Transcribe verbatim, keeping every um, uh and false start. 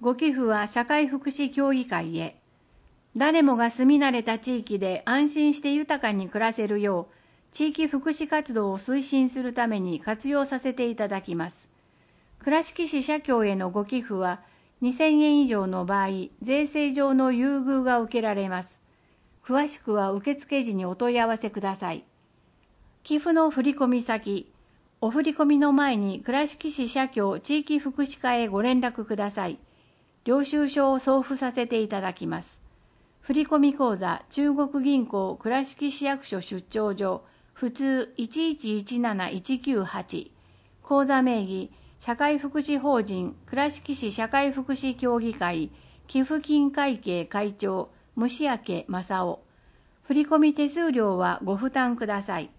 ご寄付は社会福祉協議会へ。誰もが住み慣れた地域で安心して豊かに暮らせるよう、地域福祉活動を推進するために活用させていただきます。倉敷市社協へのご寄付は、にせんえん以上の場合、税制上の優遇が受けられます。詳しくは受付時にお問い合わせください。寄付の振込先、お振込の前に倉敷市社協地域福祉課へご連絡ください。領収書を送付させていただきます。振込口座、中国銀行倉敷市役所出張所、普通いちいちいちなないちきゅうはち、口座名義、社会福祉法人倉敷市社会福祉協議会寄付金会計会長虫明正夫。振込手数料はご負担ください。